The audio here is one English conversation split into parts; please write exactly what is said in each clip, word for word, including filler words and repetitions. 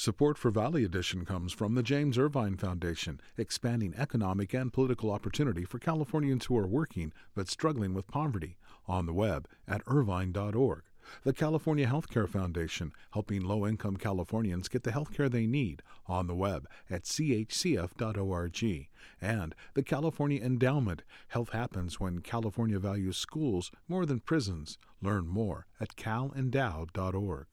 Support for Valley Edition comes from the James Irvine Foundation, expanding economic and political opportunity for Californians who are working but struggling with poverty, on the web at irvine dot org. The California Healthcare Foundation, helping low-income Californians get the healthcare they need, on the web at c h c f dot org. And the California Endowment, health happens when California values schools more than prisons. Learn more at cal endow dot org.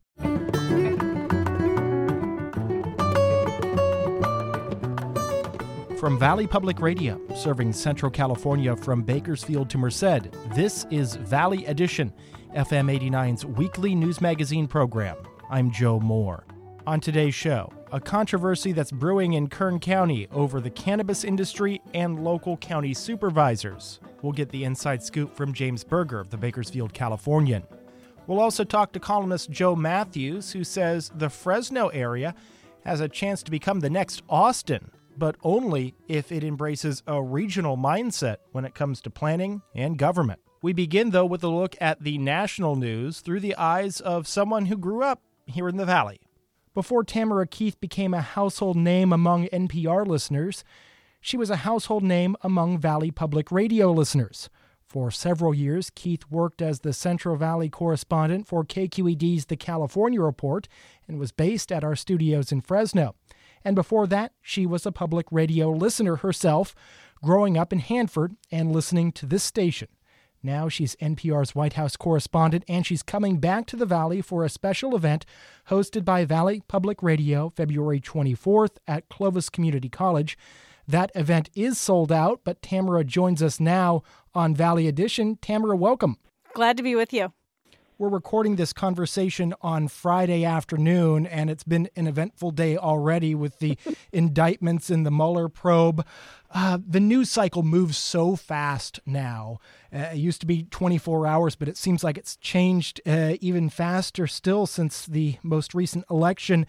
From Valley Public Radio, serving Central California from Bakersfield to Merced, this is Valley Edition, F M eighty-nine's weekly news magazine program. I'm Joe Moore. On today's show, a controversy that's brewing in Kern County over the cannabis industry and local county supervisors. We'll get the inside scoop from James Berger of the Bakersfield Californian. We'll also talk to columnist Joe Matthews, who says the Fresno area has a chance to become the next Austin, but only if it embraces a regional mindset when it comes to planning and government. We begin, though, with a look at the national news through the eyes of someone who grew up here in the Valley. Before Tamara Keith became a household name among N P R listeners, she was a household name among Valley Public Radio listeners. For several years, Keith worked as the Central Valley correspondent for K Q E D's The California Report and was based at our studios in Fresno. And before that, she was a public radio listener herself, growing up in Hanford and listening to this station. Now she's N P R's White House correspondent, and she's coming back to the Valley for a special event hosted by Valley Public Radio February twenty-fourth at Clovis Community College. That event is sold out, but Tamara joins us now on Valley Edition. Tamara, welcome. Glad to be with you. We're recording this conversation on Friday afternoon, and it's been an eventful day already with the indictments in the Mueller probe. Uh, the news cycle moves so fast now. Uh, it used to be twenty-four hours, but it seems like it's changed uh, even faster still since the most recent election.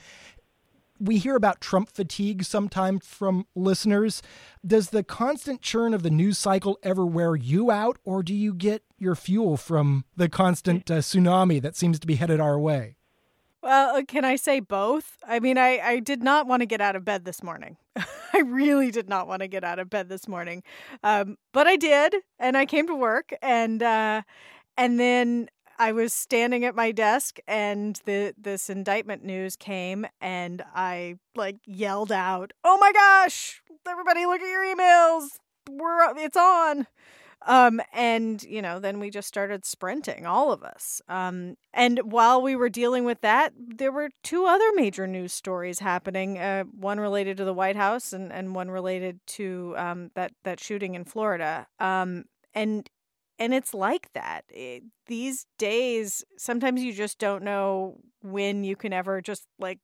We hear about Trump fatigue sometimes from listeners. Does the constant churn of the news cycle ever wear you out, or do you get your fuel from the constant uh, tsunami that seems to be headed our way? Well, can I say both? I mean, I, I did not want to get out of bed this morning. I really did not want to get out of bed this morning. Um, but I did, and I came to work, and uh, and then I was standing at my desk, and the this indictment news came, and I like yelled out, "Oh my gosh! Everybody, look at your emails! We're it's on!" Um, and you know, then we just started sprinting, all of us. Um, and while we were dealing with that, there were two other major news stories happening. Uh, one related to the White House, and, and one related to um that that shooting in Florida. Um, and And it's like that. It, these days, sometimes you just don't know when you can ever just like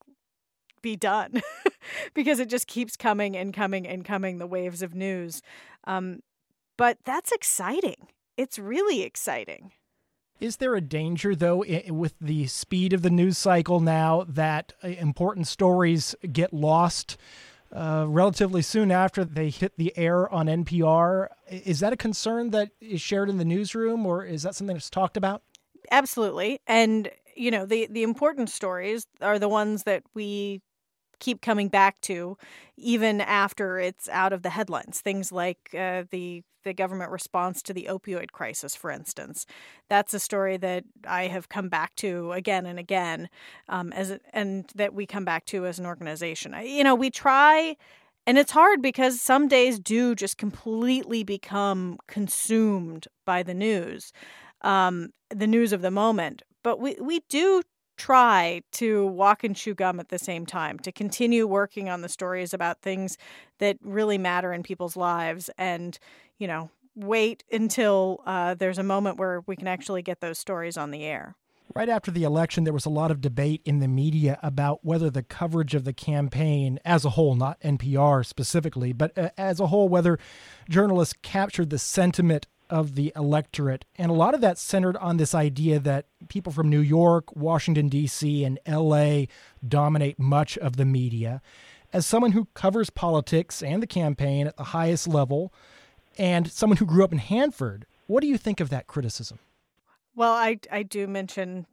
be done because it just keeps coming and coming and coming, the waves of news. Um, but that's exciting. It's really exciting. Is there a danger, though, I- with the speed of the news cycle now that uh, important stories get lost Uh, relatively soon after they hit the air on N P R? Is that a concern that is shared in the newsroom, or is that something that's talked about? Absolutely. And, you know, the, the important stories are the ones that we keep coming back to even after it's out of the headlines. Things like uh, the the government response to the opioid crisis, for instance. That's a story that I have come back to again and again, um, as and that we come back to as an organization. I, you know, we try, and it's hard because some days do just completely become consumed by the news, um, the news of the moment. But we, we do try to walk and chew gum at the same time, to continue working on the stories about things that really matter in people's lives, and, you know, wait until uh, there's a moment where we can actually get those stories on the air. Right after the election, there was a lot of debate in the media about whether the coverage of the campaign as a whole, not N P R specifically, but uh, as a whole, whether journalists captured the sentiment of the electorate. And a lot of that centered on this idea that people from New York, Washington, D C, and L A dominate much of the media. As someone who covers politics and the campaign at the highest level, and someone who grew up in Hanford, what do you think of that criticism? Well, I, I do mention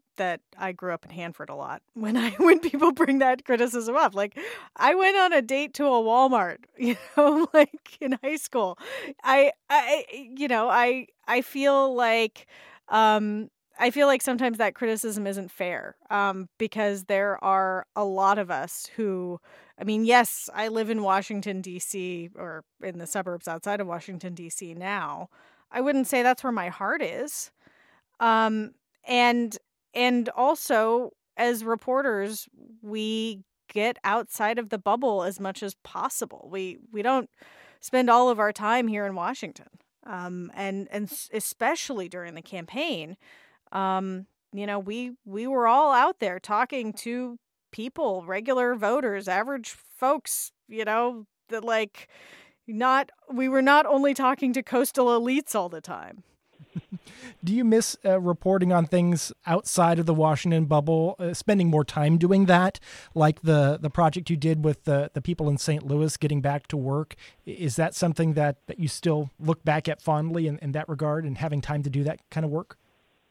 that I grew up in Hanford a lot when I when people bring that criticism up. Like, I went on a date to a Walmart, you know, like in high school. I, I you know, I I feel like um, I feel like sometimes that criticism isn't fair um, because there are a lot of us who, I mean, yes, I live in Washington, D C, or in the suburbs outside of Washington, D C now. I wouldn't say that's where my heart is. Um, and And also, as reporters, we get outside of the bubble as much as possible. We we don't spend all of our time here in Washington, um, and and especially during the campaign. Um, you know, we we were all out there talking to people, regular voters, average folks. You know, that like not we were not only talking to coastal elites all the time. Do you miss uh, reporting on things outside of the Washington bubble, uh, spending more time doing that, like the, the project you did with the, the people in Saint Louis getting back to work? Is that something that, that you still look back at fondly in, in that regard and having time to do that kind of work?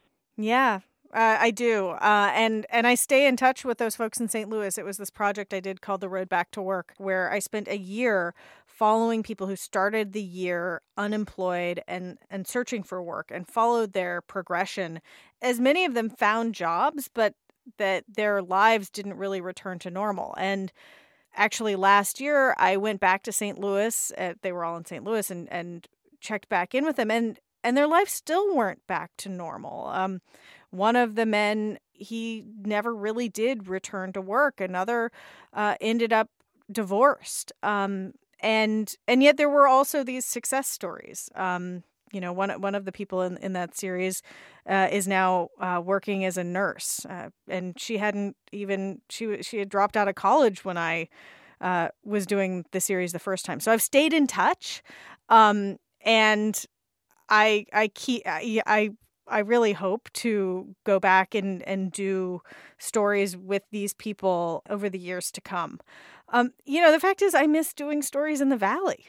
Yeah, uh, I do. Uh, and, and I stay in touch with those folks in Saint Louis. It was this project I did called The Road Back to Work, where I spent a year following people who started the year unemployed and, and searching for work and followed their progression, as many of them found jobs, but that their lives didn't really return to normal. And actually last year, I went back to Saint Louis. Uh, they were all in Saint Louis and, and checked back in with them. And, and their lives still weren't back to normal. Um, one of the men, he never really did return to work. Another uh, ended up divorced. Um And and yet there were also these success stories. Um, you know, one one of the people in, in that series uh, is now uh, working as a nurse, uh, and she hadn't even she she had dropped out of college when I uh, was doing the series the first time. So I've stayed in touch, um, and I I keep I. I I really hope to go back and, and do stories with these people over the years to come. Um, you know, the fact is I miss doing stories in the Valley.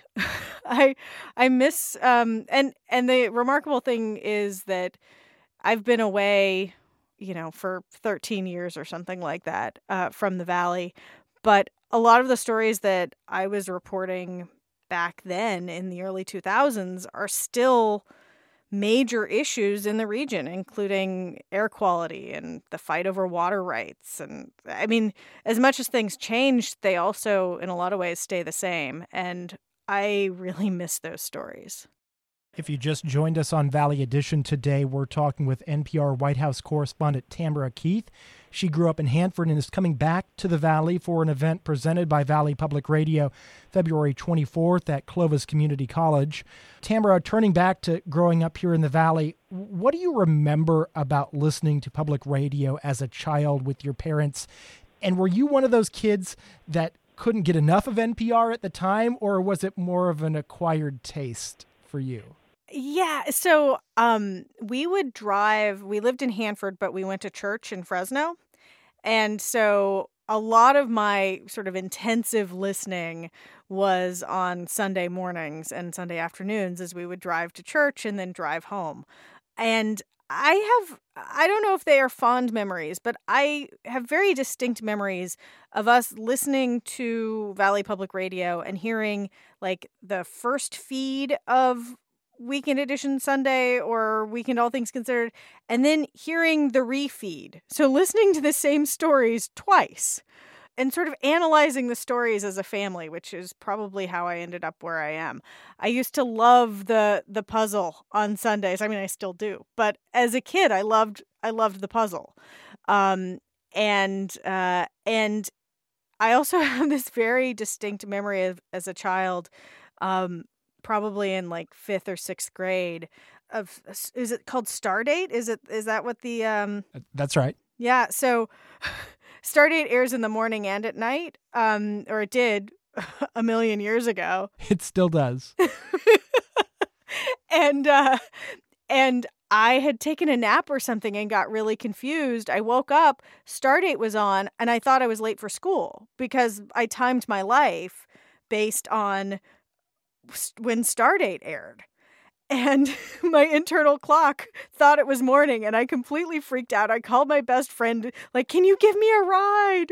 I I miss um, and and the remarkable thing is that I've been away, you know, for thirteen years or something like that uh, from the Valley. But a lot of the stories that I was reporting back then in the early two thousands are still major issues in the region, including air quality and the fight over water rights. And I mean, as much as things changed, they also, in a lot of ways, stay the same. And I really miss those stories. If you just joined us on Valley Edition today, we're talking with N P R White House correspondent Tamara Keith. She grew up in Hanford and is coming back to the Valley for an event presented by Valley Public Radio February twenty-fourth at Clovis Community College. Tamara, turning back to growing up here in the Valley, what do you remember about listening to public radio as a child with your parents? And were you one of those kids that couldn't get enough of N P R at the time, or was it more of an acquired taste for you? Yeah, so um, we would drive, we lived in Hanford, but we went to church in Fresno. And so a lot of my sort of intensive listening was on Sunday mornings and Sunday afternoons as we would drive to church and then drive home. And I have, I don't know if they are fond memories, but I have very distinct memories of us listening to Valley Public Radio and hearing like the first feed of Weekend Edition Sunday or Weekend All Things Considered, and then hearing the refeed. So listening to the same stories twice and sort of analyzing the stories as a family, which is probably how I ended up where I am. I used to love the the puzzle on Sundays. I mean, I still do. But as a kid, I loved I loved the puzzle. Um, and uh, and I also have this very distinct memory of as a child, um, probably in like fifth or sixth grade, of is it called Stardate? Is it is that what the um? That's right. Yeah. So Stardate airs in the morning and at night, um, or it did a million years ago. It still does. and uh, and I had taken a nap or something and got really confused. I woke up, Stardate was on, and I thought I was late for school because I timed my life based on when Stardate aired. And my internal clock thought it was morning, and I completely freaked out. I called my best friend, like, can you give me a ride?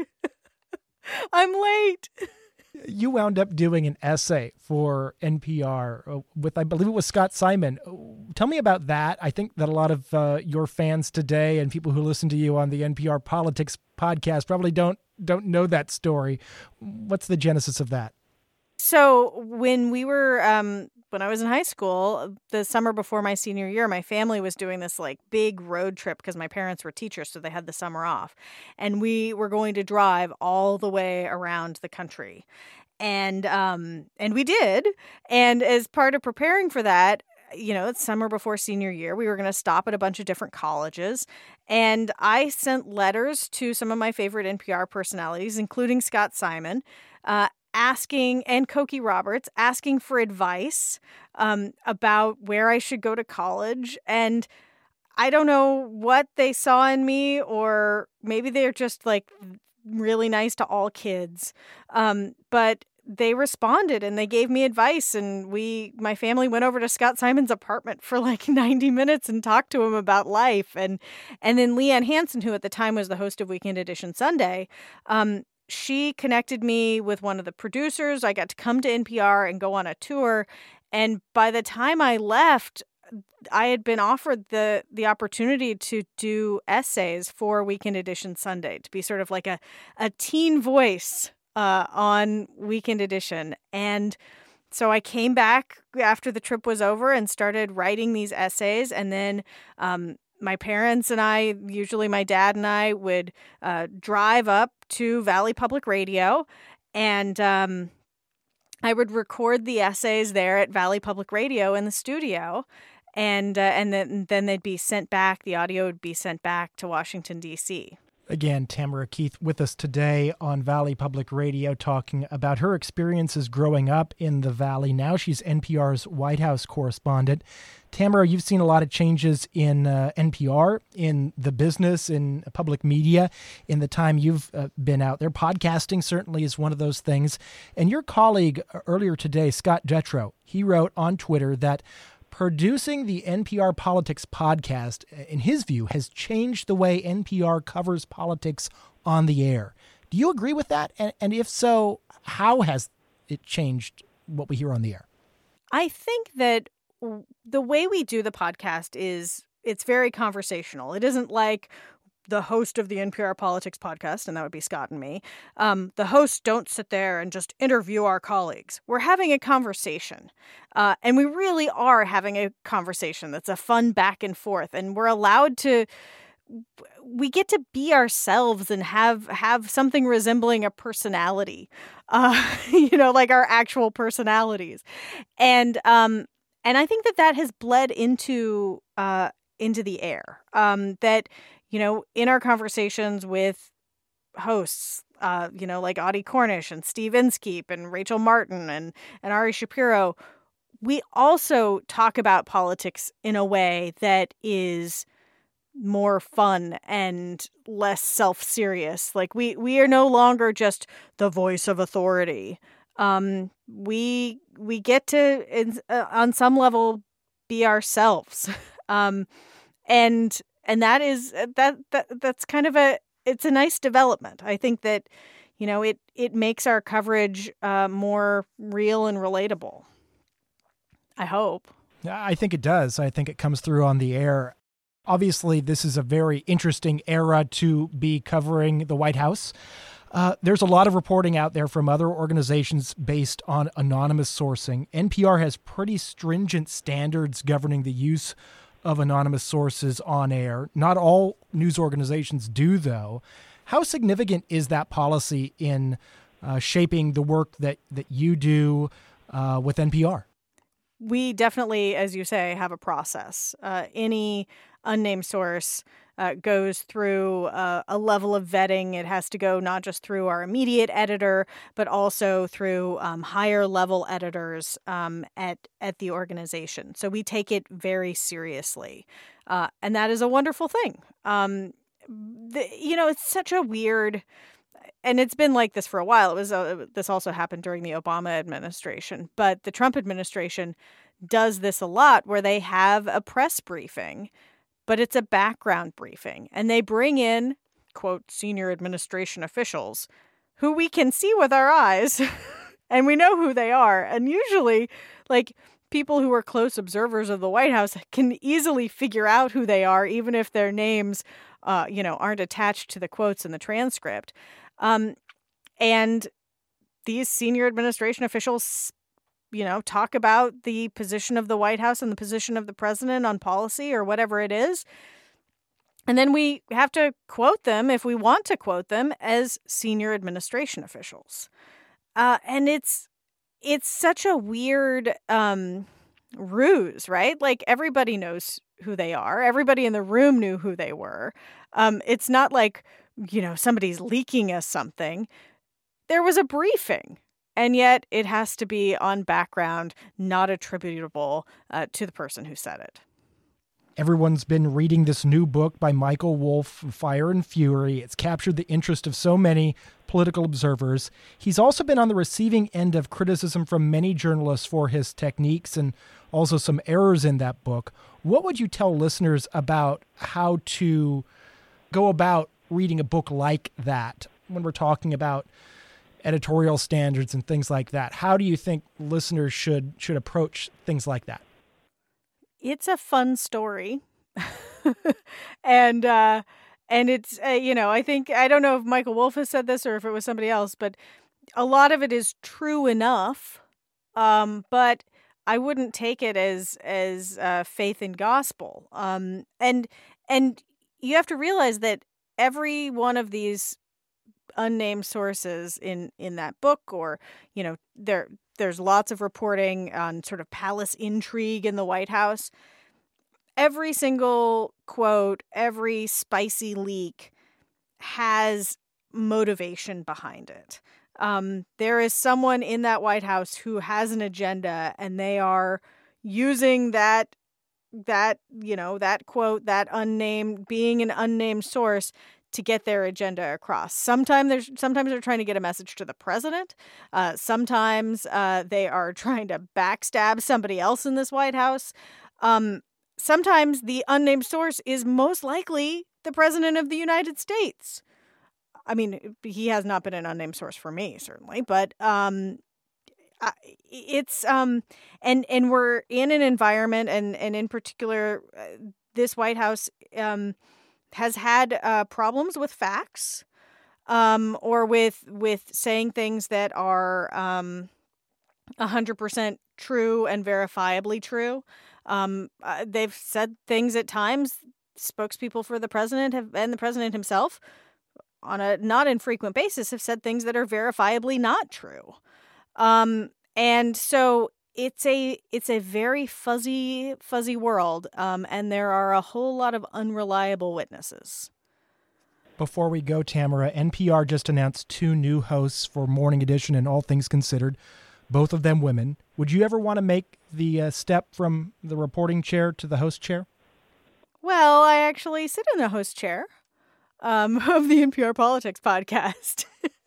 I'm late. You wound up doing an essay for N P R with, I believe it was Scott Simon. Tell me about that. I think that a lot of uh, your fans today and people who listen to you on the N P R Politics podcast probably don't don't know that story. What's the genesis of that? So when we were, um, when I was in high school, the summer before my senior year, my family was doing this like big road trip because my parents were teachers, so they had the summer off. And we were going to drive all the way around the country. And um, and we did. And as part of preparing for that, you know, it's summer before senior year, we were going to stop at a bunch of different colleges. And I sent letters to some of my favorite N P R personalities, including Scott Simon, uh, asking, and Cokie Roberts, asking for advice um, about where I should go to college. And I don't know what they saw in me, or maybe they're just like really nice to all kids. Um, but they responded and they gave me advice. And we, my family went over to Scott Simon's apartment for like ninety minutes and talked to him about life. And, and then Leanne Hansen, who at the time was the host of Weekend Edition Sunday, um, she connected me with one of the producers. I got to come to N P R and go on a tour. And by the time I left, I had been offered the the opportunity to do essays for Weekend Edition Sunday, to be sort of like a, a teen voice uh, on Weekend Edition. And so I came back after the trip was over and started writing these essays. And then um, my parents and I, usually my dad and I, would uh, drive up to Valley Public Radio, and um, I would record the essays there at Valley Public Radio in the studio, and uh, and then then they'd be sent back. The audio would be sent back to Washington, D C Again, Tamara Keith with us today on Valley Public Radio, talking about her experiences growing up in the Valley. Now she's N P R's White House correspondent. Tamara, you've seen a lot of changes in uh, N P R, in the business, in public media, in the time you've uh, been out there. Podcasting certainly is one of those things. And your colleague uh, earlier today, Scott Detrow, he wrote on Twitter that producing the N P R Politics podcast, in his view, has changed the way N P R covers politics on the air. Do you agree with that? And, and if so, how has it changed what we hear on the air? I think that the way we do the podcast is it's very conversational. It isn't like the host of the N P R Politics podcast, and that would be Scott and me. Um, the hosts don't sit there and just interview our colleagues. We're having a conversation, uh, and we really are having a conversation that's a fun back and forth, and we're allowed to, we get to be ourselves and have have something resembling a personality, uh, you know, like our actual personalities. And um, and I think that that has bled into uh, into the air, um, that, you know, in our conversations with hosts, uh, you know, like Audie Cornish and Steve Inskeep and Rachel Martin and, and Ari Shapiro, we also talk about politics in a way that is more fun and less self-serious. Like we, we are no longer just the voice of authority. Um, we we get to, in, uh, on some level, be ourselves. um, and and that is that that that's kind of a it's a nice development. I think that, you know, it it makes our coverage uh, more real and relatable. I hope. I think it does. I think it comes through on the air. Obviously, this is a very interesting era to be covering the White House. Uh, there's a lot of reporting out there from other organizations based on anonymous sourcing. N P R has pretty stringent standards governing the use of anonymous sources on air. Not all news organizations do, though. How significant is that policy in uh, shaping the work that, that you do uh, with N P R? We definitely, as you say, have a process. Uh, any unnamed source uh, goes through uh, a level of vetting. It has to go not just through our immediate editor, but also through um, higher level editors um, at at the organization. So we take it very seriously, uh, and that is a wonderful thing. Um, the, you know, it's such a weird. And it's been like this for a while. It was uh, this also happened during the Obama administration, but the Trump administration does this a lot, where they have a press briefing, but it's a background briefing. And they bring in, quote, senior administration officials who we can see with our eyes and we know who they are. And usually, like, people who are close observers of the White House can easily figure out who they are, even if their names, uh, you know, aren't attached to the quotes in the transcript. Um, and these senior administration officials, you know, talk about the position of the White House and the position of the president on policy or whatever it is. And then we have to quote them, if we want to quote them, as senior administration officials. Uh, and it's it's such a weird um, ruse, right? Like, everybody knows who they are. Everybody in the room knew who they were. Um, it's not like, you know, somebody's leaking us something. There was a briefing, and yet it has to be on background, not attributable uh, to the person who said it. Everyone's been reading this new book by Michael Wolff, Fire and Fury. It's captured the interest of so many political observers. He's also been on the receiving end of criticism from many journalists for his techniques and also some errors in that book. What would you tell listeners about how to go about reading a book like that when we're talking about editorial standards and things like that? How do you think listeners should should approach things like that? It's a fun story. and uh, and it's, uh, you know, I think, I don't know if Michael Wolff has said this or if it was somebody else, but a lot of it is true enough. Um, but I wouldn't take it as as uh, faith and gospel. Um, and and you have to realize that every one of these unnamed sources in, in that book, or, you know, there there's lots of reporting on sort of palace intrigue in the White House. Every single quote, every spicy leak has motivation behind it. Um, there is someone in that White House who has an agenda, and they are using that, that, you know, that quote, that unnamed, being an unnamed source, to get their agenda across. Sometimes they're, sometimes they're trying to get a message to the president. Uh, sometimes uh, they are trying to backstab somebody else in this White House. Um, sometimes the unnamed source is most likely the president of the United States. I mean, he has not been an unnamed source for me, certainly, but um, it's um, and and we're in an environment, and and in particular, uh, this White House um. has had uh, problems with facts, um, or with with saying things that are um, one hundred percent true and verifiably true. Um, uh, they've said things at times, spokespeople for the president have, and the president himself, on a not infrequent basis, have said things that are verifiably not true. Um, and so It's a it's a very fuzzy, fuzzy world, um, and there are a whole lot of unreliable witnesses. Before we go, Tamara, N P R just announced two new hosts for Morning Edition and All Things Considered, both of them women. Would you ever want to make the uh, step from the reporting chair to the host chair? Well, I actually sit in the host chair um, of the N P R Politics podcast.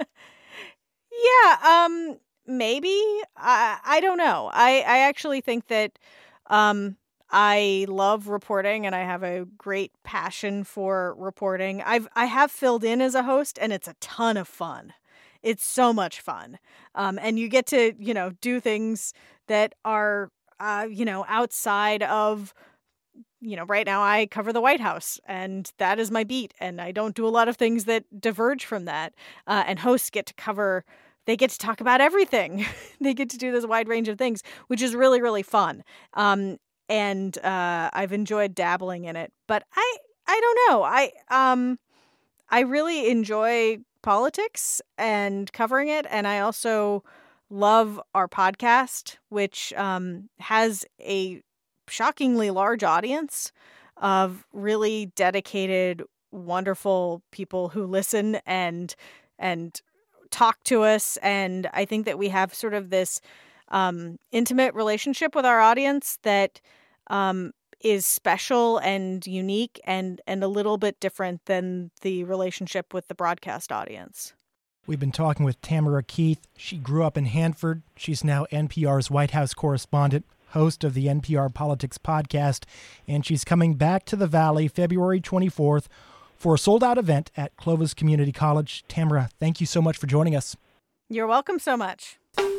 yeah, um... Maybe. I I don't know. I, I actually think that um, I love reporting, and I have a great passion for reporting. I've I have filled in as a host, and it's a ton of fun. It's so much fun. Um, and you get to, you know, do things that are, uh, you know, outside of, you know, right now I cover the White House, and that is my beat. And I don't do a lot of things that diverge from that. Uh, and hosts get to cover They get to talk about everything. They get to do this wide range of things, which is really, really fun. Um, and uh, I've enjoyed dabbling in it. But I, I don't know. I, um, I really enjoy politics and covering it, and I also love our podcast, which um, has a shockingly large audience of really dedicated, wonderful people who listen and and. talk to us. And I think that we have sort of this um, intimate relationship with our audience that um, is special and unique and, and a little bit different than the relationship with the broadcast audience. We've been talking with Tamara Keith. She grew up in Hanford. She's now N P R's White House correspondent. host of the N P R Politics podcast, and she's coming back to the Valley February twenty-fourth for a sold-out event at Clovis Community College. Tamara, thank you so much for joining us. You're welcome so much.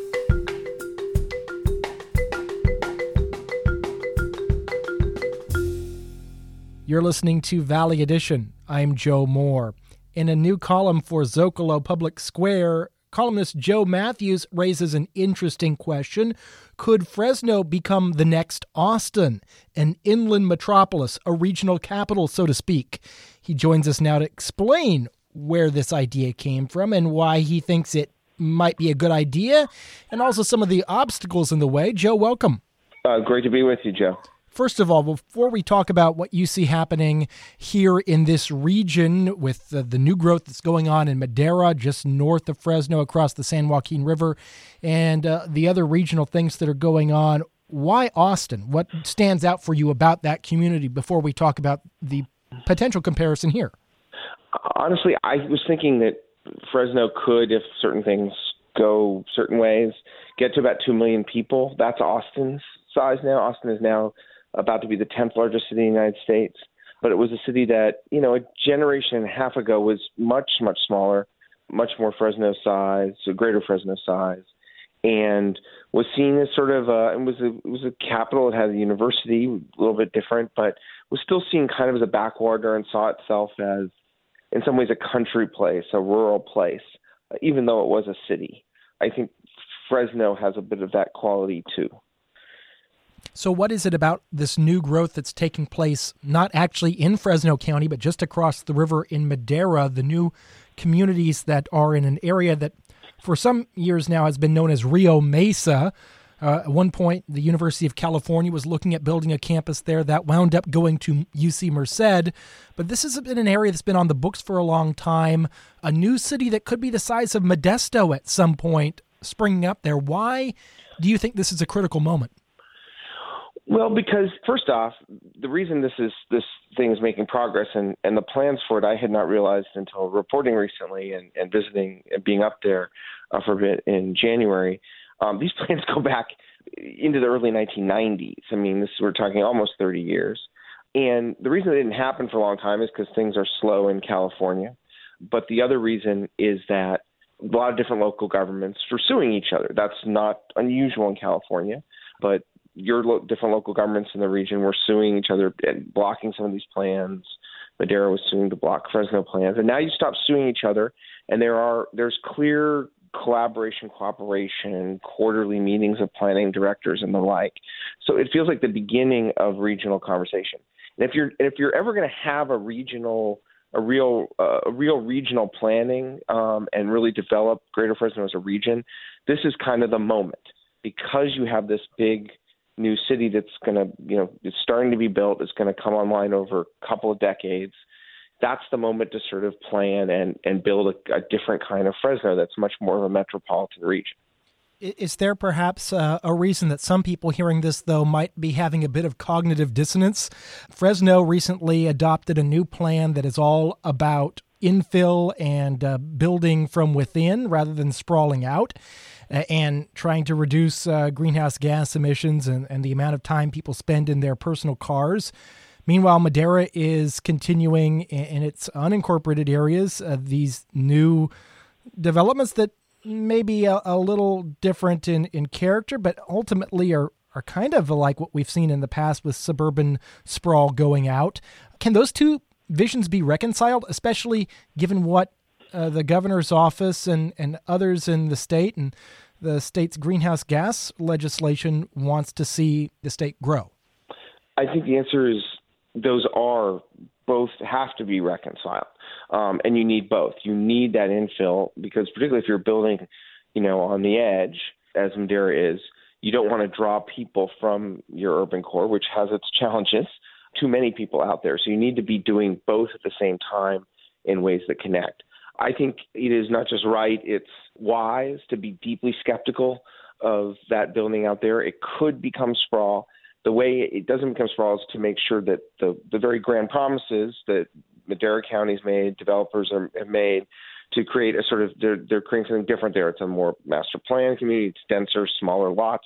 You're listening to Valley Edition. I'm Joe Moore. In a new column for Zocalo Public Square, columnist Joe Matthews raises an interesting question. Could Fresno become the next Austin, an inland metropolis, a regional capital, so to speak? He joins us now to explain where this idea came from and why he thinks it might be a good idea, and also some of the obstacles in the way. Joe, welcome. Uh, great to be with you, Joe. First of all, before we talk about what you see happening here in this region with the, the new growth that's going on in Madera, just north of Fresno, across the San Joaquin River, and uh, the other regional things that are going on, why Austin? What stands out for you about that community before we talk about the potential comparison here? Honestly, I was thinking that Fresno could, if certain things go certain ways, get to about two million people. That's Austin's size now. Austin is now about to be the tenth largest city in the United States. But it was a city that, you know, a generation and a half ago was much, much smaller, much more Fresno size, so greater Fresno size, and was seen as sort of a, it was a, it was a capital. It had a university, a little bit different, but was still seen kind of as a backwater and saw itself as, in some ways, a country place, a rural place, even though it was a city. I think Fresno has a bit of that quality too. So what is it about this new growth that's taking place, not actually in Fresno County, but just across the river in Madera, the new communities that are in an area that for some years now has been known as Rio Mesa? Uh, at one point, the University of California was looking at building a campus there that wound up going to U C Merced. But this has been an area that's been on the books for a long time, a new city that could be the size of Modesto at some point springing up there. Why do you think this is a critical moment? Well, because first off, the reason this is this thing is making progress and, and the plans for it I had not realized until reporting recently and, and visiting and being up there uh, for a bit in January. Um, these plans go back into the early nineteen nineties. I mean, this we're talking almost thirty years. And the reason it didn't happen for a long time is because things are slow in California. But the other reason is that a lot of different local governments were suing each other. That's not unusual in California, but your lo- different local governments in the region were suing each other and blocking some of these plans. Madera was suing to block Fresno plans. And now you stop suing each other, and there are there's clear collaboration, cooperation, quarterly meetings of planning directors and the like. So it feels like the beginning of regional conversation. And if you're if you're ever going to have a regional, a real, uh, a real regional planning um, and really develop Greater Fresno as a region, this is kind of the moment, because you have this big new city that's going to, you know, it's starting to be built. It's going to come online over a couple of decades. That's the moment to sort of plan and, and build a, a different kind of Fresno that's much more of a metropolitan region. Is there perhaps uh, a reason that some people hearing this, though, might be having a bit of cognitive dissonance? Fresno recently adopted a new plan that is all about infill and uh, building from within rather than sprawling out, uh, and trying to reduce uh, greenhouse gas emissions and, and the amount of time people spend in their personal cars. Meanwhile, Madera is continuing in, in its unincorporated areas, uh, these new developments that may be a, a little different in, in character, but ultimately are, are kind of like what we've seen in the past with suburban sprawl going out. Can those two visions be reconciled, especially given what uh, the governor's office and, and others in the state and the state's greenhouse gas legislation wants to see the state grow? I think the answer is those are both have to be reconciled. Um, and you need both. You need that infill because particularly if you're building, you know, on the edge, as Madera is, you don't want to draw people from your urban core, which has its challenges. Too many people out there. So you need to be doing both at the same time in ways that connect. I think it is not just right, it's wise to be deeply skeptical of that building out there. It could become sprawl. The way it doesn't become sprawl is to make sure that the, the very grand promises that Madera County's made, developers are, have made to create a sort of, they're, they're creating something different there. It's a more master plan community. It's denser, smaller lots.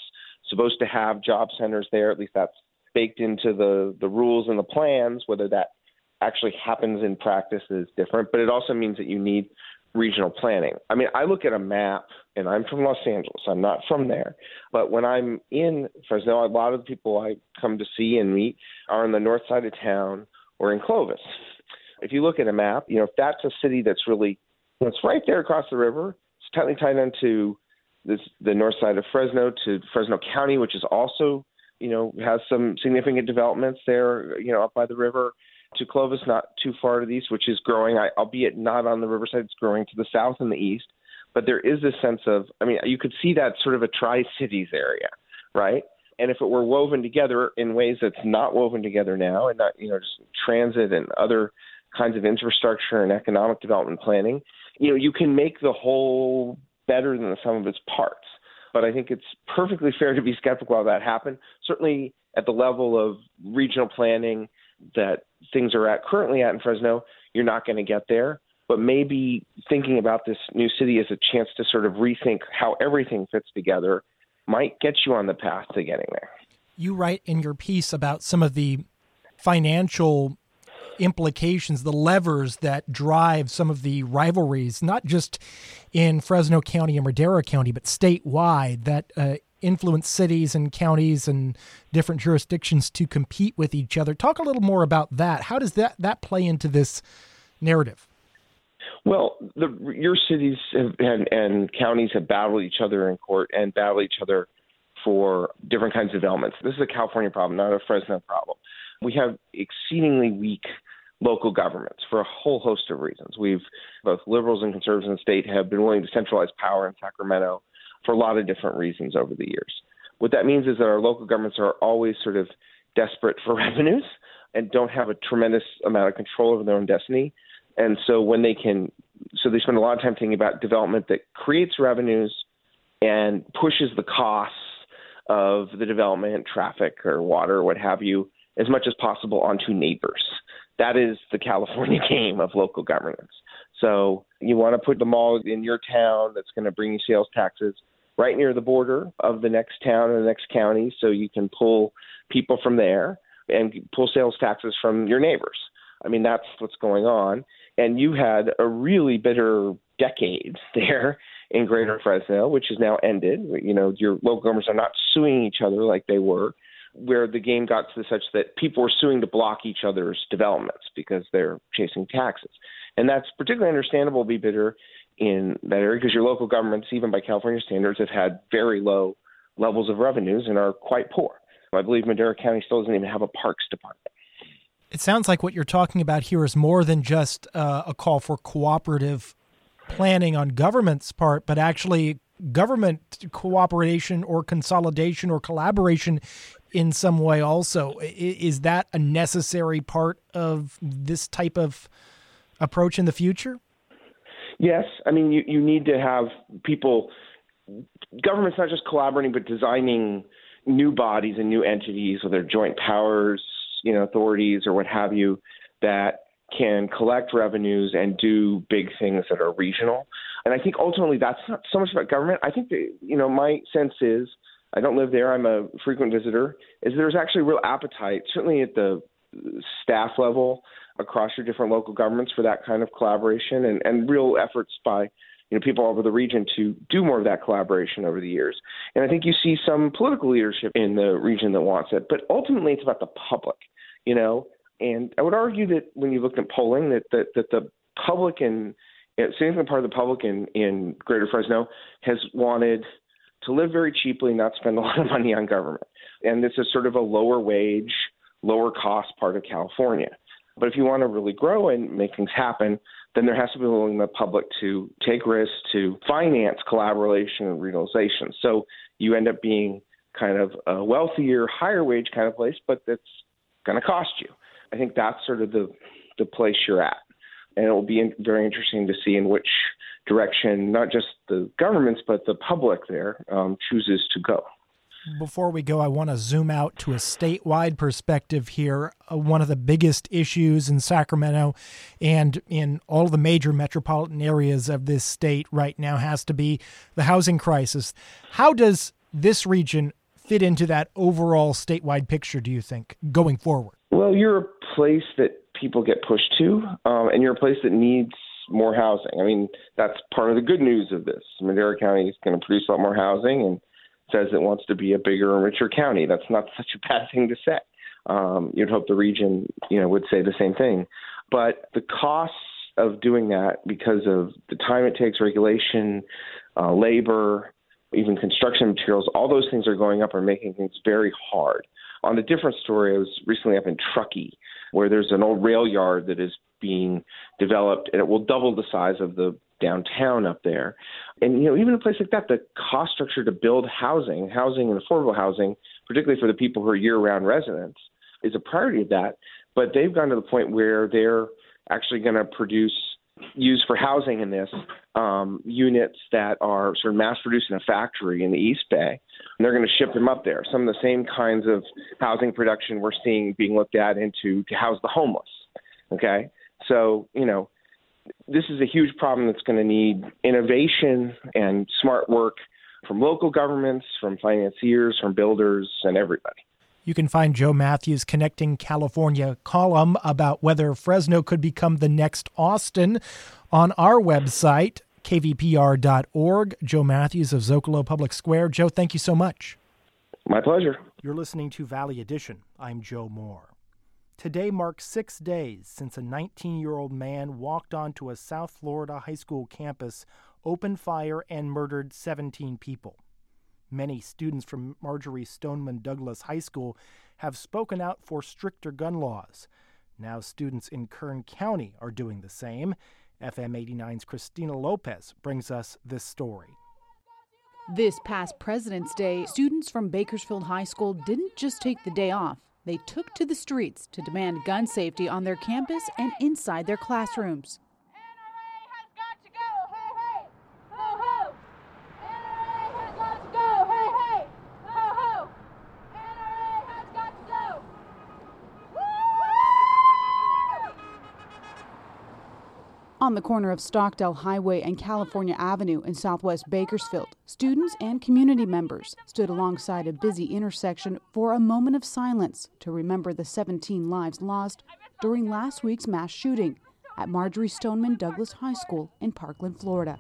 supposed to have job centers there. At least that's baked into the, the rules and the plans. Whether that actually happens in practice is different, but it also means that you need regional planning. I mean, I look at a map, and I'm from Los Angeles. I'm not from there. But when I'm in Fresno, a lot of the people I come to see and meet are on the north side of town or in Clovis. If you look at a map, you know, if that's a city that's really, it's right there across the river, it's tightly tied into this, the north side of Fresno, to Fresno County, which is also, you know, has some significant developments there, you know, up by the river, to Clovis, not too far to the east, which is growing, albeit not on the riverside. It's growing to the south and the east. But there is this sense of, I mean, you could see that sort of a Tri-Cities area, right? And if it were woven together in ways that's not woven together now, and not, you know, just transit and other kinds of infrastructure and economic development planning, you know, you can make the whole better than the sum of its parts. But I think it's perfectly fair to be skeptical of that happen. Certainly at the level of regional planning that things are at currently at in Fresno, you're not going to get there. But maybe thinking about this new city as a chance to sort of rethink how everything fits together might get you on the path to getting there. You write in your piece about some of the financial implications, the levers that drive some of the rivalries, not just in Fresno County and Madera County, but statewide, that uh, influence cities and counties and different jurisdictions to compete with each other. Talk a little more about that. How does that, that play into this narrative? Well, the, your cities have, and, and counties have battled each other in court and battled each other for different kinds of developments. This is a California problem, not a Fresno problem. We have exceedingly weak local governments for a whole host of reasons. We've, both liberals and conservatives in the state have been willing to centralize power in Sacramento for a lot of different reasons over the years. What that means is that our local governments are always sort of desperate for revenues and don't have a tremendous amount of control over their own destiny. And so when they can, so they spend a lot of time thinking about development that creates revenues and pushes the costs of the development, traffic or water or what have you, as much as possible onto neighbors. That is the California game of local governance. So you want to put the mall in your town that's going to bring you sales taxes right near the border of the next town or the next county, so you can pull people from there and pull sales taxes from your neighbors. I mean, that's what's going on. And you had a really bitter decade there in Greater Fresno, which is now ended. You know, your local governments are not suing each other like they were, where the game got to such that people were suing to block each other's developments because they're chasing taxes. And that's particularly understandable to be bitter in that area because your local governments, even by California standards, have had very low levels of revenues and are quite poor. I believe Madera County still doesn't even have a parks department. It sounds like what you're talking about here is more than just uh, a call for cooperative planning on government's part, but actually government cooperation or consolidation or collaboration in some way also. Is that a necessary part of this type of approach in the future? Yes. I mean, you, you need to have people, government's not just collaborating, but designing new bodies and new entities with their joint powers, you know, authorities or what have you, that can collect revenues and do big things that are regional. And I think ultimately that's not so much about government. I think that, you know, my sense is, I don't live there, I'm a frequent visitor, is there's actually real appetite, certainly at the staff level across your different local governments for that kind of collaboration and, and real efforts by, you know, people all over the region to do more of that collaboration over the years. And I think you see some political leadership in the region that wants it. But ultimately, it's about the public, you know. And I would argue that when you looked at polling, that that, that the public and a significant part of the public in, in Greater Fresno has wanted to live very cheaply, not spend a lot of money on government. And this is sort of a lower wage, lower cost part of California. But if you want to really grow and make things happen, then there has to be willing in the public to take risks, to finance collaboration and regionalization. So you end up being kind of a wealthier, higher wage kind of place, but that's going to cost you. I think that's sort of the, the place you're at. And it will be in, very interesting to see in which direction not just the governments, but the public there um, chooses to go. Before we go, I want to zoom out to a statewide perspective here. Uh, one of the biggest issues in Sacramento and in all the major metropolitan areas of this state right now has to be the housing crisis. How does this region fit into that overall statewide picture, do you think, going forward? Well, you're a place that people get pushed to, um, and you're a place that needs more housing. I mean, that's part of the good news of this. Madera County is going to produce a lot more housing and says it wants to be a bigger and richer county. That's not such a bad thing to say. Um, you'd hope the region, you know, would say the same thing. But the costs of doing that, because of the time it takes, regulation, uh, labor, even construction materials, all those things are going up and making things very hard. On a different story, I was recently up in Truckee, where there's an old rail yard that is being developed, and it will double the size of the downtown up there. And, you know, even a place like that, the cost structure to build housing, housing and affordable housing, particularly for the people who are year-round residents, is a priority of that. But they've gotten to the point where they're actually going to produce, use for housing in this, um, units that are sort of mass-produced in a factory in the East Bay, and they're going to ship them up there. Some of the same kinds of housing production we're seeing being looked at into to house the homeless, okay? So, you know, this is a huge problem that's going to need innovation and smart work from local governments, from financiers, from builders, and everybody. You can find Joe Matthews' Connecting California column about whether Fresno could become the next Austin on our website, k v p r dot org. Joe Matthews of Zocalo Public Square. Joe, thank you so much. My pleasure. You're listening to Valley Edition. I'm Joe Moore. Today marks six days since a nineteen-year-old man walked onto a South Florida high school campus, opened fire, and murdered seventeen people. Many students from Marjory Stoneman Douglas High School have spoken out for stricter gun laws. Now students in Kern County are doing the same. F M eighty-nine's Christina Lopez brings us this story. This past President's Day, students from Bakersfield High School didn't just take the day off. They took to the streets to demand gun safety on their campus and inside their classrooms. On the corner of Stockdale Highway and California Avenue in southwest Bakersfield, students and community members stood alongside a busy intersection for a moment of silence to remember the seventeen lives lost during last week's mass shooting at Marjory Stoneman Douglas High School in Parkland, Florida.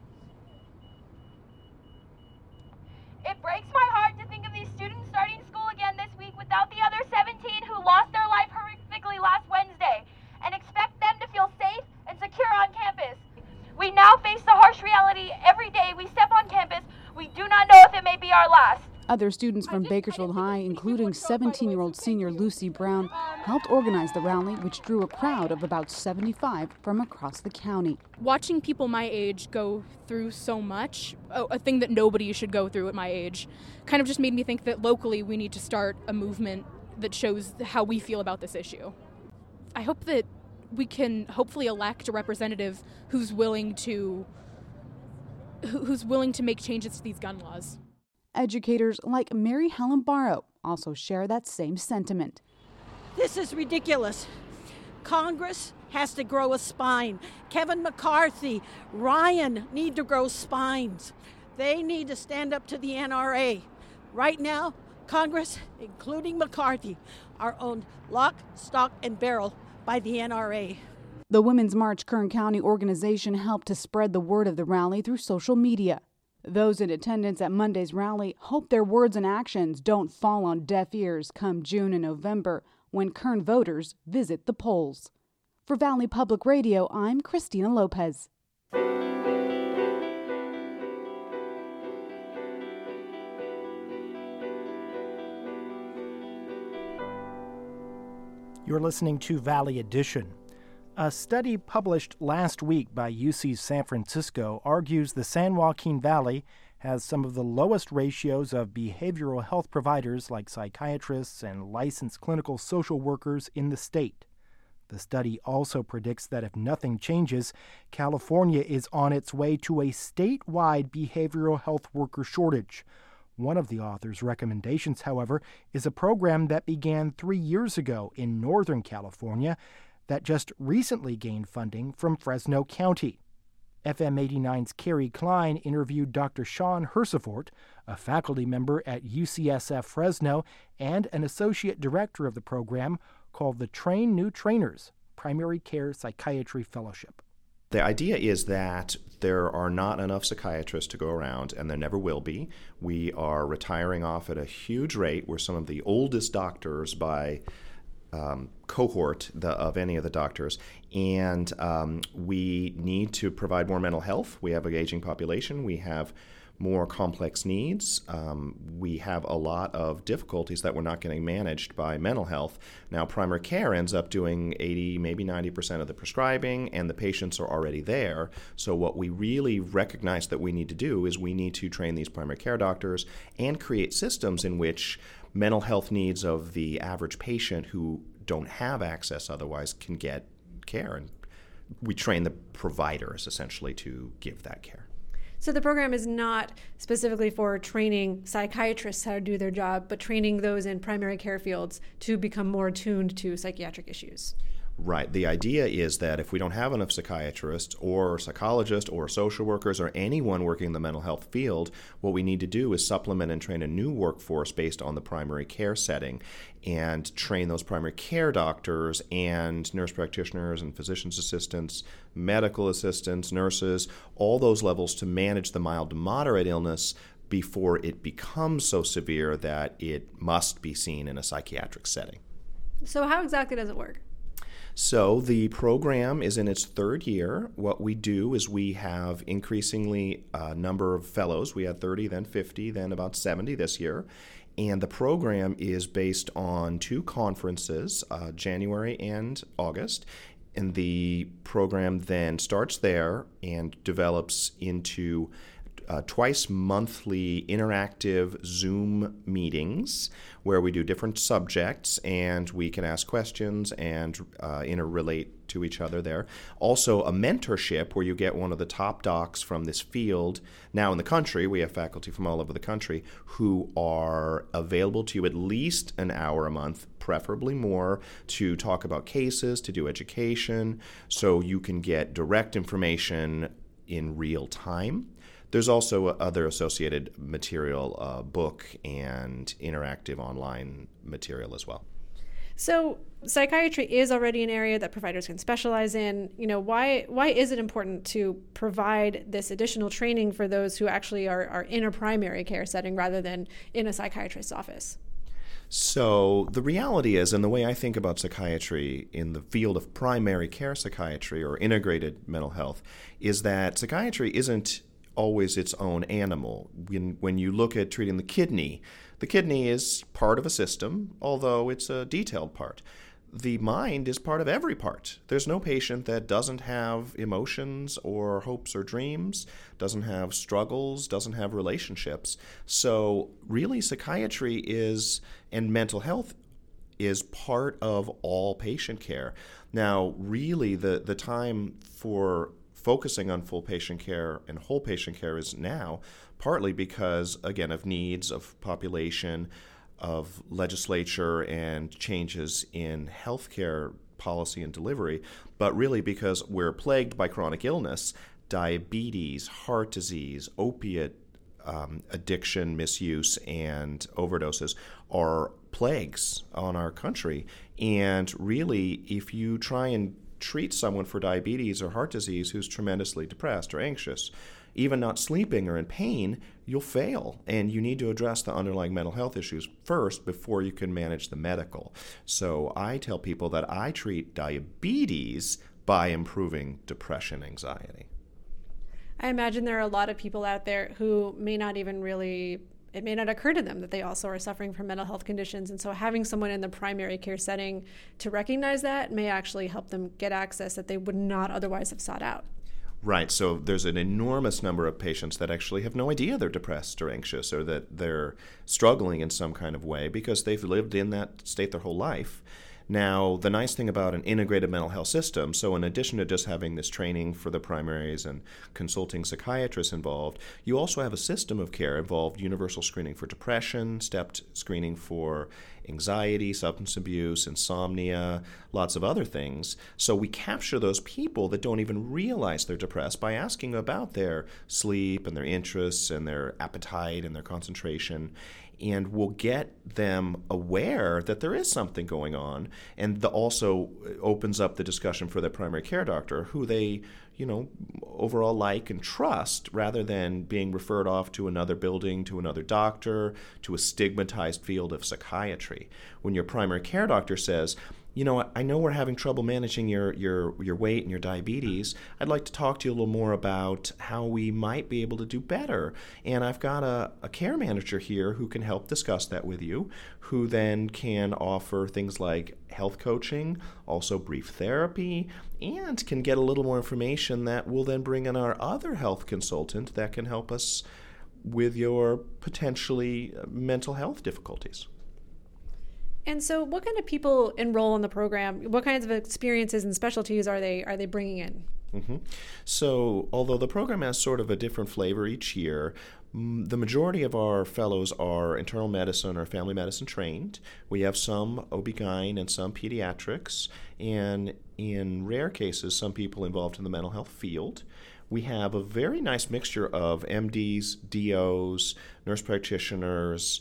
It breaks my heart to think of these students starting school again this week without the other seventeen who lost their life horrifically last Wednesday, and expect them to feel safe and secure on campus. We now face the harsh reality every day we step on campus. We do not know if it may be our last. Other students from Bakersfield High, including seventeen-year-old senior Lucy Brown, helped organize the rally, which drew a crowd of about seventy-five from across the county. Watching people my age go through so much, a thing that nobody should go through at my age, kind of just made me think that locally we need to start a movement that shows how we feel about this issue. I hope that we can hopefully elect a representative who's willing to who's willing to make changes to these gun laws. Educators like Mary Helen Barrow also share that same sentiment. This is ridiculous. Congress has to grow a spine. Kevin McCarthy, Ryan need to grow spines. They need to stand up to the N R A. Right now, Congress, including McCarthy, are owned lock, stock, and barrel by the N R A. The Women's March Kern County organization helped to spread the word of the rally through social media. Those in attendance at Monday's rally hope their words and actions don't fall on deaf ears come June and November when Kern voters visit the polls. For Valley Public Radio, I'm Christina Lopez. You're listening to Valley Edition. A study published last week by U C San Francisco argues the San Joaquin Valley has some of the lowest ratios of behavioral health providers like psychiatrists and licensed clinical social workers in the state. The study also predicts that if nothing changes, California is on its way to a statewide behavioral health worker shortage. One of the author's recommendations, however, is a program that began three years ago in Northern California that just recently gained funding from Fresno County. F M eighty-nine's Carrie Klein interviewed Doctor Sean Hersefort, a faculty member at U C S F Fresno and an associate director of the program called the Train New Trainers Primary Care Psychiatry Fellowship. The idea is that there are not enough psychiatrists to go around, and there never will be. We are retiring off at a huge rate. We're some of the oldest doctors by um, cohort the, of any of the doctors, and um, we need to provide more mental health. We have an aging population. We have more complex needs. Um, we have a lot of difficulties that we're not getting managed by mental health. Now, primary care ends up doing eighty, maybe ninety percent of the prescribing, and the patients are already there. So what we really recognize that we need to do is we need to train these primary care doctors and create systems in which mental health needs of the average patient who don't have access otherwise can get care. And we train the providers essentially to give that care. So the program is not specifically for training psychiatrists how to do their job, but training those in primary care fields to become more attuned to psychiatric issues. Right. The idea is that if we don't have enough psychiatrists or psychologists or social workers or anyone working in the mental health field, what we need to do is supplement and train a new workforce based on the primary care setting and train those primary care doctors and nurse practitioners and physician's assistants, medical assistants, nurses, all those levels to manage the mild to moderate illness before it becomes so severe that it must be seen in a psychiatric setting. So how exactly does it work? So the program is in its third year. What we do is we have increasingly a number of fellows. We had thirty, then fifty, then about seventy this year. And the program is based on two conferences, uh, January and August. And the program then starts there and develops into Uh, twice monthly interactive Zoom meetings where we do different subjects and we can ask questions and uh, interrelate to each other there. Also a mentorship where you get one of the top docs from this field now in the country. We have faculty from all over the country who are available to you at least an hour a month, preferably more, to talk about cases, to do education, so you can get direct information in real time. There's also other associated material, uh, book and interactive online material as well. So psychiatry is already an area that providers can specialize in. You know, why why is it important to provide this additional training for those who actually are, are in a primary care setting rather than in a psychiatrist's office? So the reality is, and the way I think about psychiatry in the field of primary care psychiatry or integrated mental health, is that psychiatry isn't always its own animal. When, when you look at treating the kidney, the kidney is part of a system, although it's a detailed part. The mind is part of every part. There's no patient that doesn't have emotions or hopes or dreams, doesn't have struggles, doesn't have relationships. So really psychiatry is, and mental health is part of all patient care. Now, really the, the time for focusing on full patient care and whole patient care is now, partly because, again, of needs of population, of legislature and changes in healthcare policy and delivery, but really because we're plagued by chronic illness, diabetes, heart disease, opiate um, addiction, misuse, and overdoses are plagues on our country. And really, if you try and treat someone for diabetes or heart disease who's tremendously depressed or anxious, even not sleeping or in pain, you'll fail. And you need to address the underlying mental health issues first before you can manage the medical. So I tell people that I treat diabetes by improving depression, anxiety. I imagine there are a lot of people out there who may not even really, it may not occur to them that they also are suffering from mental health conditions. And so having someone in the primary care setting to recognize that may actually help them get access that they would not otherwise have sought out. Right. So there's an enormous number of patients that actually have no idea they're depressed or anxious or that they're struggling in some kind of way because they've lived in that state their whole life. Now, the nice thing about an integrated mental health system, so in addition to just having this training for the primaries and consulting psychiatrists involved, you also have a system of care involved universal screening for depression, stepped screening for anxiety, substance abuse, insomnia, lots of other things. So we capture those people that don't even realize they're depressed by asking about their sleep and their interests and their appetite and their concentration. And we'll get them aware that there is something going on, and the also opens up the discussion for their primary care doctor, who they, you know, overall like and trust, rather than being referred off to another building, to another doctor, to a stigmatized field of psychiatry. When your primary care doctor says, you know, I know we're having trouble managing your, your, your weight and your diabetes. I'd like to talk to you a little more about how we might be able to do better. And I've got a, a care manager here who can help discuss that with you, who then can offer things like health coaching, also brief therapy, and can get a little more information that will then bring in our other health consultant that can help us with your potentially mental health difficulties. And so what kind of people enroll in the program? What kinds of experiences and specialties are they are they bringing in? Mm-hmm. So although the program has sort of a different flavor each year, the majority of our fellows are internal medicine or family medicine trained. We have some O B G Y N and some pediatrics, and in rare cases, some people involved in the mental health field. We have a very nice mixture of M Ds, D Os, nurse practitioners,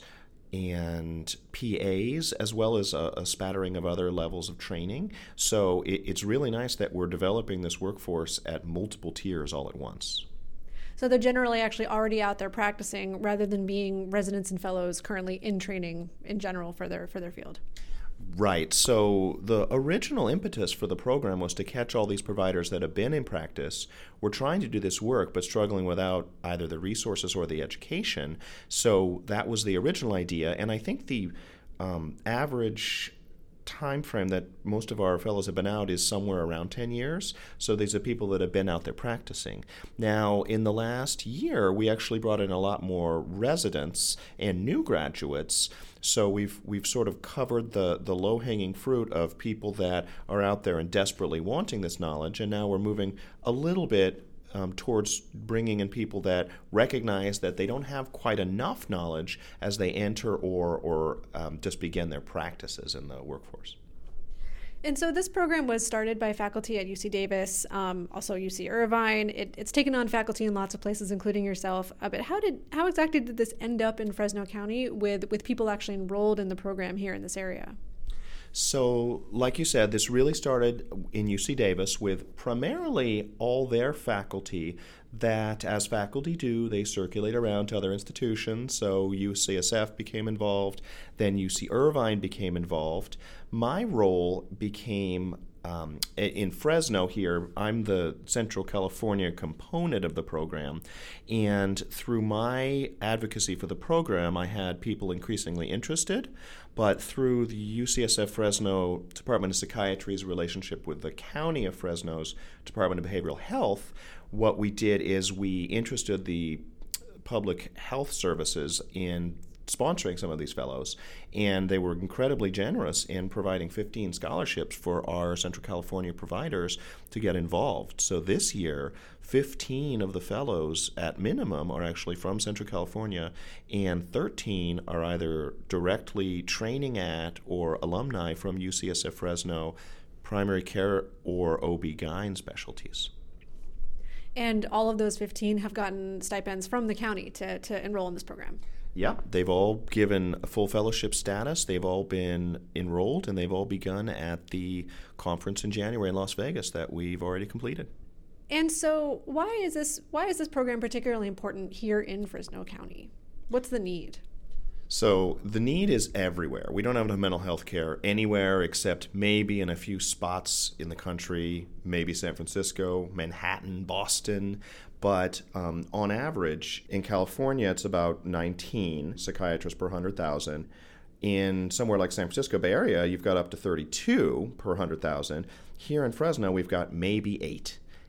and P As, as well as a, a spattering of other levels of training. So it, it's really nice that we're developing this workforce at multiple tiers all at once. So they're generally actually already out there practicing, rather than being residents and fellows currently in training in general for their for their field. Right. So the original impetus for the program was to catch all these providers that have been in practice, were trying to do this work but struggling without either the resources or the education. So that was the original idea. And I think the um, average time frame that most of our fellows have been out is somewhere around ten years. So these are people that have been out there practicing. Now, in the last year, we actually brought in a lot more residents and new graduates. So we've we've sort of covered the, the low-hanging fruit of people that are out there and desperately wanting this knowledge, and now we're moving a little bit Um, towards bringing in people that recognize that they don't have quite enough knowledge as they enter or, or um, just begin their practices in the workforce. And so this program was started by faculty at U C Davis, um, also U C Irvine. It, it's taken on faculty in lots of places, including yourself. Uh, but how did how exactly did this end up in Fresno County with, with people actually enrolled in the program here in this area? So, like you said, this really started in U C Davis with primarily all their faculty that, as faculty do, they circulate around to other institutions. So U C S F became involved, then U C Irvine became involved. My role became Um, in Fresno here, I'm the Central California component of the program, and through my advocacy for the program, I had people increasingly interested, but through the U C S F Fresno Department of Psychiatry's relationship with the County of Fresno's Department of Behavioral Health, what we did is we interested the public health services in sponsoring some of these fellows, and they were incredibly generous in providing fifteen scholarships for our Central California providers to get involved. So this year, fifteen of the fellows at minimum are actually from Central California, and thirteen are either directly training at or alumni from U C S F Fresno primary care or O B G Y N specialties. And all of those fifteen have gotten stipends from the county to, to enroll in this program. Yeah, they've all given a full fellowship status. They've all been enrolled, and they've all begun at the conference in January in Las Vegas that we've already completed. And so why is this why is this program particularly important here in Fresno County? What's the need? So the need is everywhere. We don't have enough mental health care anywhere except maybe in a few spots in the country, maybe San Francisco, Manhattan, Boston. But um, on average, in California, it's about nineteen psychiatrists per one hundred thousand. In somewhere like San Francisco Bay Area, you've got up to thirty-two per one hundred thousand. Here in Fresno, we've got maybe eight.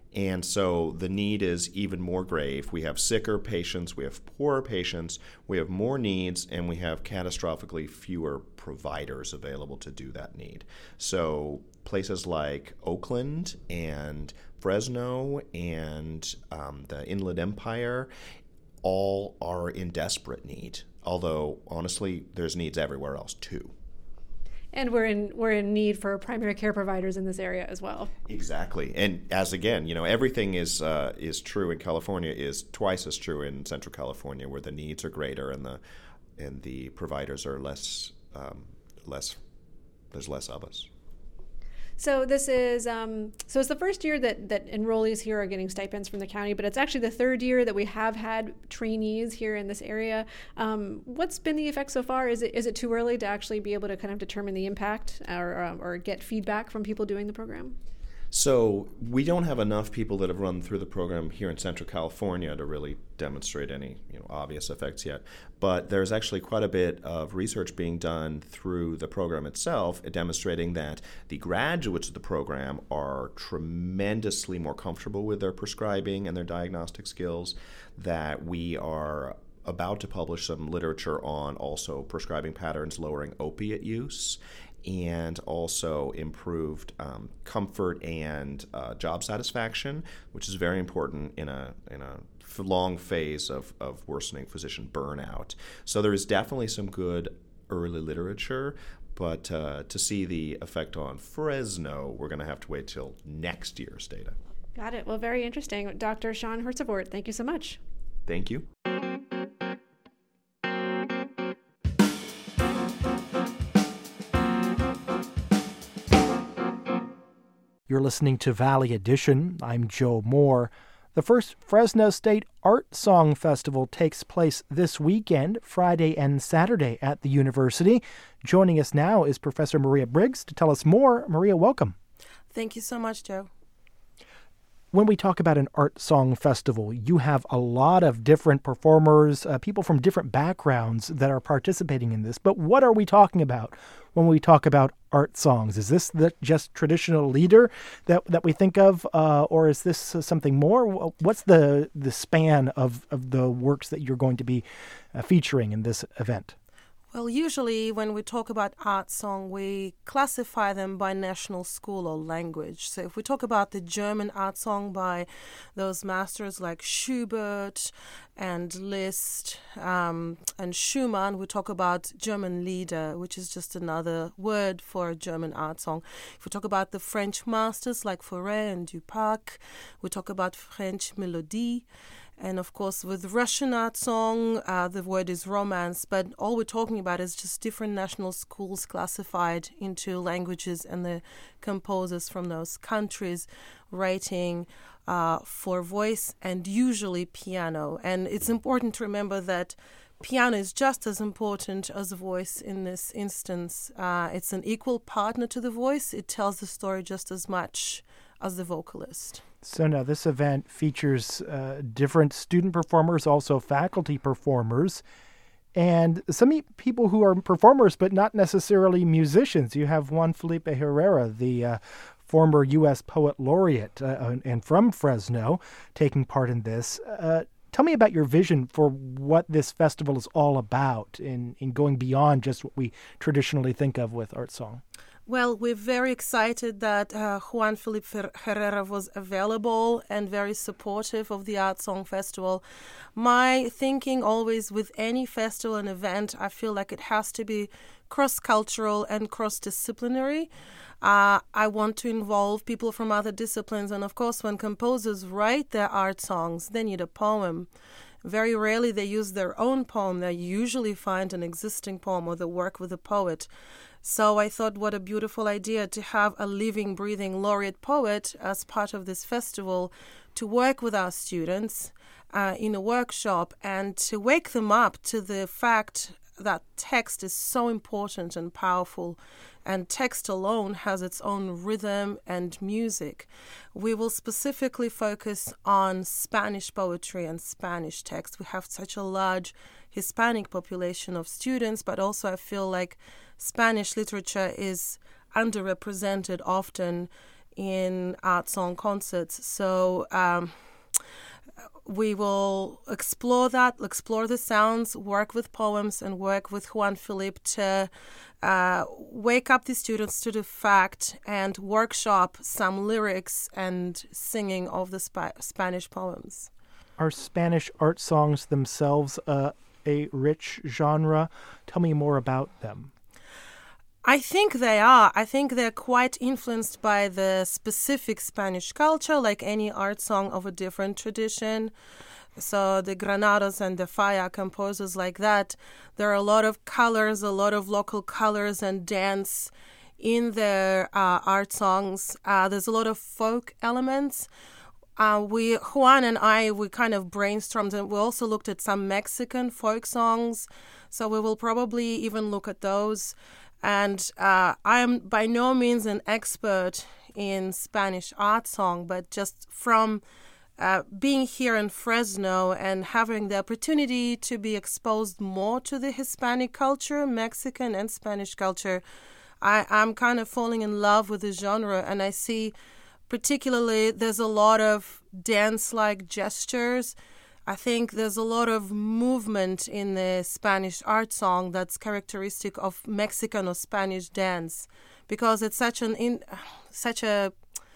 And so the need is even more grave. We have sicker patients, we have poorer patients, we have more needs, and we have catastrophically fewer providers available to do that need. So places like Oakland and Fresno and um, the Inland Empire all are in desperate need, although honestly there's needs everywhere else too. And we're in we're in need for primary care providers in this area as well. Exactly, and as again, you know, everything is uh, is true in California is twice as true in Central California, where the needs are greater and the and the providers are less um, less. There's less of us. So this is um, so it's the first year that, that enrollees here are getting stipends from the county, but it's actually the third year that we have had trainees here in this area. Um, what's been the effect so far? Is it is it too early to actually be able to kind of determine the impact or um, or get feedback from people doing the program? So we don't have enough people that have run through the program here in Central California to really demonstrate any you know, obvious effects yet. But there's actually quite a bit of research being done through the program itself, demonstrating that the graduates of the program are tremendously more comfortable with their prescribing and their diagnostic skills, that we are about to publish some literature on also prescribing patterns lowering opiate use, and also improved um, comfort and uh, job satisfaction, which is very important in a in a long phase of, of worsening physician burnout. So there is definitely some good early literature, but uh, to see the effect on Fresno, we're going to have to wait till next year's data. Got it. Well, very interesting. Doctor Sean Hertzevort, thank you so much. Thank you. You're listening to Valley Edition. I'm Joe Moore. The first Fresno State Art Song Festival takes place this weekend, Friday and Saturday at the university. Joining us now is Professor Maria Briggs to tell us more. Maria, welcome. Thank you so much, Joe. When we talk about an art song festival, you have a lot of different performers, uh, people from different backgrounds that are participating in this. But what are we talking about when we talk about art songs? Is this the just traditional leader that that we think of, uh, or is this uh, something more? What's the the span of, of the works that you're going to be uh, featuring in this event? Well, usually when we talk about art song, we classify them by national school or language. So if we talk about the German art song by those masters like Schubert and Liszt um, and Schumann, we talk about German Lieder, which is just another word for German art song. If we talk about the French masters like Fauré and Dupac, we talk about French Mélodie. And of course, with Russian art song, uh, the word is romance, but all we're talking about is just different national schools classified into languages and the composers from those countries writing uh, for voice and usually piano. And it's important to remember that piano is just as important as voice in this instance. Uh, it's an equal partner to the voice. It tells the story just as much as the vocalist. So now this event features uh, different student performers, also faculty performers, and some people who are performers but not necessarily musicians. You have Juan Felipe Herrera, the uh, former U S Poet Laureate uh, and from Fresno, taking part in this. Uh, tell me about your vision for what this festival is all about in, in going beyond just what we traditionally think of with art song. Well, we're very excited that uh, Juan Felipe Herrera was available and very supportive of the Art Song Festival. My thinking always with any festival and event, I feel like it has to be cross-cultural and cross-disciplinary. Uh, I want to involve people from other disciplines. And of course, when composers write their art songs, they need a poem. Very rarely they use their own poem. They usually find an existing poem or they work with a poet. So I thought what a beautiful idea to have a living, breathing laureate poet as part of this festival to work with our students uh, in a workshop and to wake them up to the fact that text is so important and powerful, and text alone has its own rhythm and music. We will specifically focus on Spanish poetry and Spanish text. We have such a large Hispanic population of students, but also I feel like Spanish literature is underrepresented often in art song concerts. So um, we will explore that, explore the sounds, work with poems, and work with Juan Felipe to uh, wake up the students to the fact and workshop some lyrics and singing of the Sp- Spanish poems. Are Spanish art songs themselves uh, a rich genre? Tell me more about them. I think they are. I think they're quite influenced by the specific Spanish culture, like any art song of a different tradition. So the Granados and the Falla composers like that, there are a lot of colors, a lot of local colors and dance in their uh, art songs. Uh, there's a lot of folk elements. Uh, we, Juan and I, we kind of brainstormed, and we also looked at some Mexican folk songs. So we will probably even look at those. And uh, I am by no means an expert in Spanish art song, but just from uh, being here in Fresno and having the opportunity to be exposed more to the Hispanic culture, Mexican and Spanish culture, I, I'm kind of falling in love with the genre. And I see particularly there's a lot of dance-like gestures. I think there's a lot of movement in the Spanish art song that's characteristic of Mexican or Spanish dance, because it's such an in, such a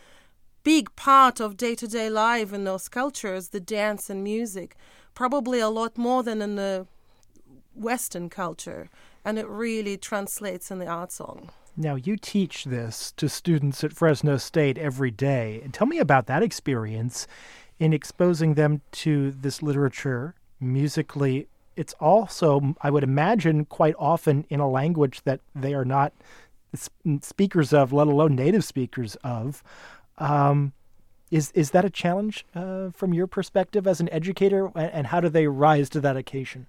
big part of day-to-day life in those cultures, the dance and music, probably a lot more than in the Western culture, and it really translates in the art song. Now, you teach this to students at Fresno State every day. Tell me about that experience in exposing them to this literature musically. It's also, I would imagine, quite often in a language that they are not speakers of, let alone native speakers of. Um, is is that a challenge uh, from your perspective as an educator, and how do they rise to that occasion?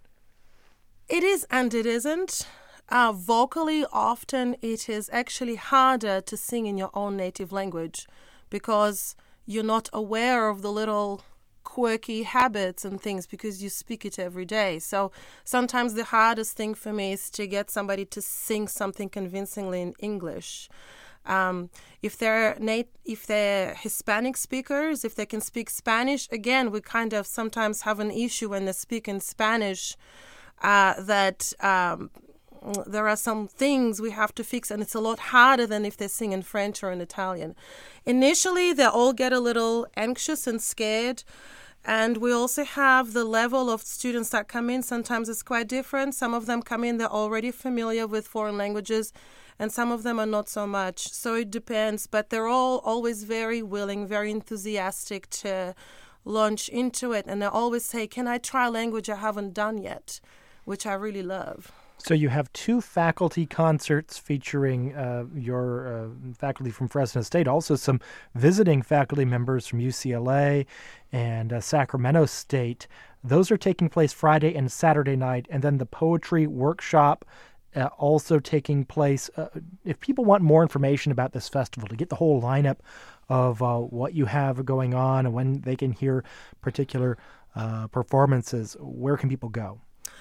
It is and it isn't. Uh, vocally, often it is actually harder to sing in your own native language because you're not aware of the little quirky habits and things because you speak it every day. So sometimes the hardest thing for me is to get somebody to sing something convincingly in English. Um, if they're nat- if they're Hispanic speakers, if they can speak Spanish, again, we kind of sometimes have an issue when they speak in Spanish uh, that um, there are some things we have to fix, and it's a lot harder than if they sing in French or in Italian. Initially, they all get a little anxious and scared, and we also have the level of students that come in. Sometimes it's quite different. Some of them come in, they're already familiar with foreign languages, and some of them are not so much. So it depends, but they're all always very willing, very enthusiastic to launch into it, and they always say, can I try a language I haven't done yet, which I really love. So you have two faculty concerts featuring uh, your uh, faculty from Fresno State, also some visiting faculty members from U C L A and uh, Sacramento State. Those are taking place Friday and Saturday night, and then the poetry workshop uh, also taking place. Uh, if people want more information about this festival, to get the whole lineup of uh, what you have going on and when they can hear particular uh, performances, where can people go?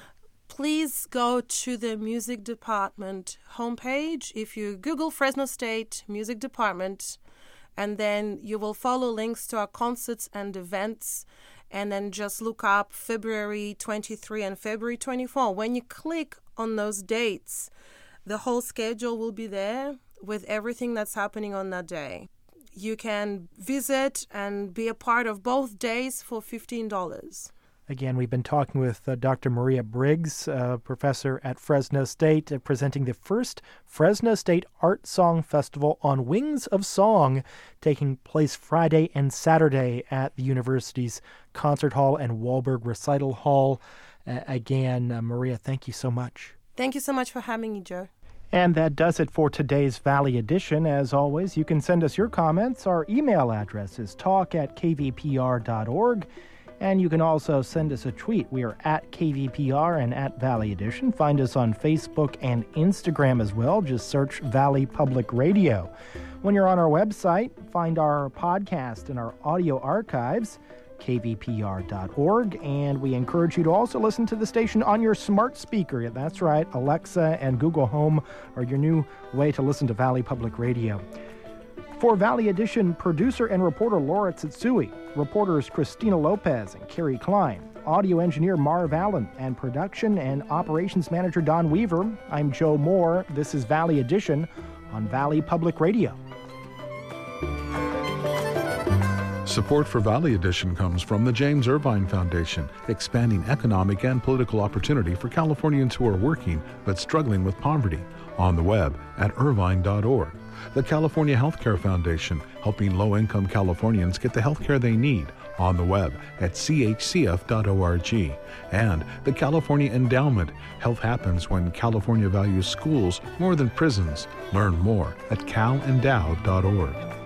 Please go to the music department homepage. If you Google Fresno State Music Department, and then you will follow links to our concerts and events, and then just look up February twenty-third and February twenty-fourth. When you click on those dates, the whole schedule will be there with everything that's happening on that day. You can visit and be a part of both days for fifteen dollars. Again, we've been talking with uh, Doctor Maria Briggs, uh, professor at Fresno State, uh, presenting the first Fresno State Art Song Festival on Wings of Song, taking place Friday and Saturday at the university's Concert Hall and Wahlberg Recital Hall. Uh, again, uh, Maria, thank you so much. Thank you so much for having me, Joe. And that does it for today's Valley Edition. As always, you can send us your comments. Our email address is talk at k v p r dot org. And you can also send us a tweet. We are at K V P R and at Valley Edition. Find us on Facebook and Instagram as well. Just search Valley Public Radio. When you're on our website, find our podcast and our audio archives, k v p r dot org. And we encourage you to also listen to the station on your smart speaker. That's right, Alexa and Google Home are your new way to listen to Valley Public Radio. For Valley Edition, producer and reporter Laura Tsutsui, reporters Christina Lopez and Carrie Klein, audio engineer Marv Allen, and production and operations manager Don Weaver, I'm Joe Moore. This is Valley Edition on Valley Public Radio. Support for Valley Edition comes from the James Irvine Foundation, expanding economic and political opportunity for Californians who are working but struggling with poverty. On the web at irvine dot org. The California Healthcare Foundation, helping low-income Californians get the health care they need. On the web at c h c f dot org. And the California Endowment. Health happens when California values schools more than prisons. Learn more at cal endow dot org.